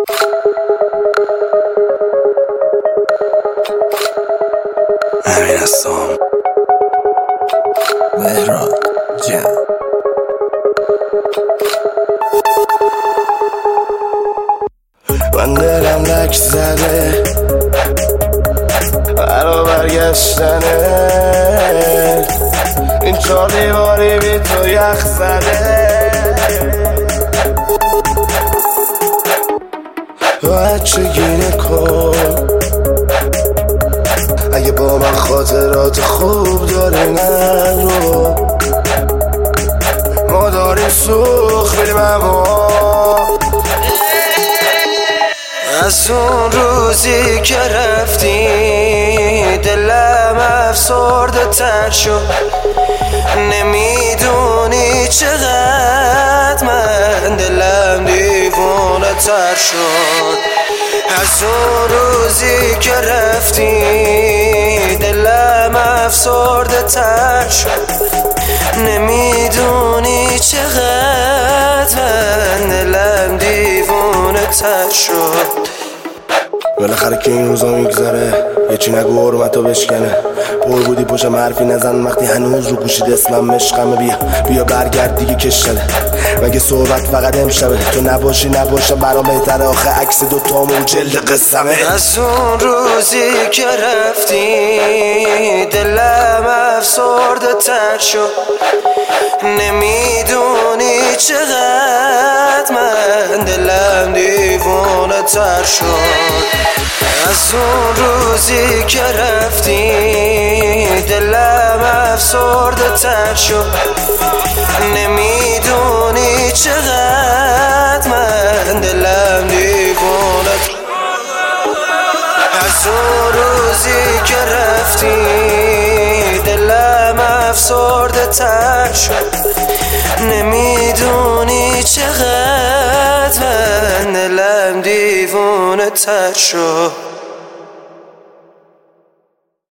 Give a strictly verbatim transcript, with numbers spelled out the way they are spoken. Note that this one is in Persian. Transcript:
امین هستم مهران جان. من دلم لک زده برا برگشتنه، این چار دیواری بی تو یخ زده. بچگی نکن اگه با من خاطرات خوب داری نرو، ما داریم سوخ بریم اما از اون روزی که رفتی دلم افسرده تر شد. نمیدونی چقدر من دلم دیوونه تر شد. از اون روزی که رفتی دلم افسرده تر شد. نمیدونی چقدر من دلم دیوونه تر شد. بالاخره که این روزا میگذره یه چی نگو حرمتو بشکنه. پر بودی پشم حرفی نزن وقتی هنوز رو گوشید اسمم مشقمه. بیا بیا برگرد دیگه کش شده مگه صحبت فقط امشبه. تو نباشی نباشه برام بهتره آخه عکس دوتامون جلد قصمه. از اون روزی که رفتی دلم افسرده تر شد. نمیدونی چقدر من دلم دیوونه تر شد. از اون روزی که رفتی دلم افسرده تر شد. نمیدونی چقدر من دلم دیوونه. از اون روزی که رفتی دلم افسرده تر شد. نمیدونی چقدر من دلم دیوونه تر شد.